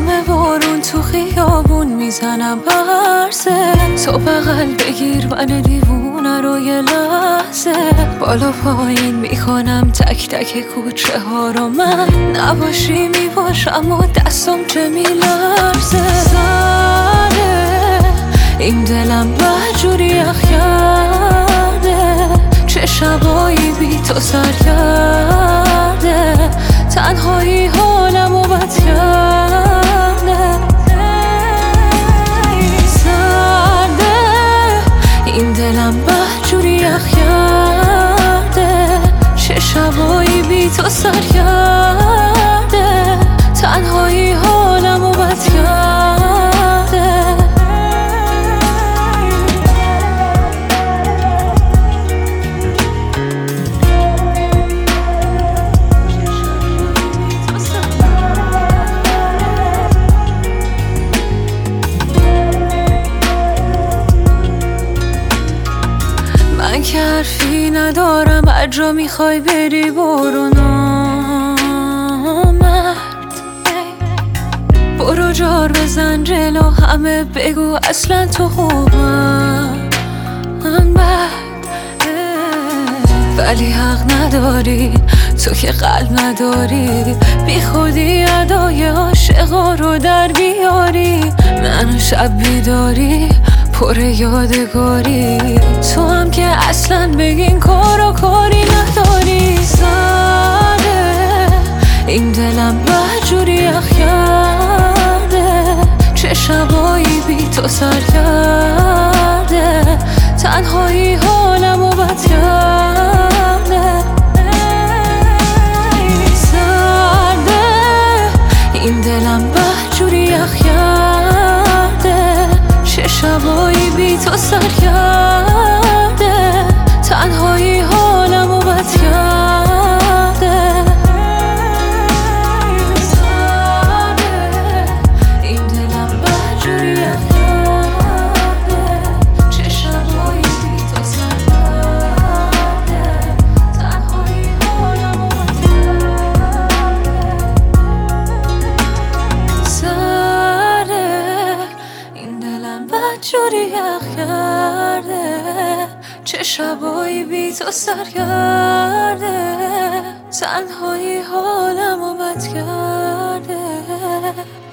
همه بارون تو خیابون میزنم برسه. تو بغل بگیر من دیوونه رو یه لحظه. بالا پایین میکنم تک تک کوچه ها رو من. نباشی میباشم و دستم چه میلرزه. سره این دلم بدجوری یخ کرده. چه شبایی بی تو سر کرده. تنهایی حالمو بد کرده. سرده این دلم بدجوری یخ کرده. چه شبایی بی تو سر کرده. تنهایی حالمو بد کرده. من که حرفی ندارم، هر جا میخوای بری برو نامرد. برو جار بزن جلو همه بگو اصلا تو خوبم من بد. ولی حق نداری تو که قلب نداری. بی خودی ادای عاشقا رو در بیاری. منو شب بیداری پر یادگاری. تو هم که اصلا بگین کار و کاری نداری. سره این دلم بدجوری یخ کرده. چه شبایی بی تو سر کرده. تنهایی حالمو بد کرده. سرده این دلم بدجوری یخ کرده. چه شبایی بی تو سر کرده. تنهایی حالمو بد کرده. سرده این دلم بدجوری یخ کرده. چه شبایی بی تو سر کرده. تنهایی حالمو بد کرده. سرده این دلم بدجوری یخ کرده. چه شبایی بی تو سر کرده. تنهایی حالمو بد کرده.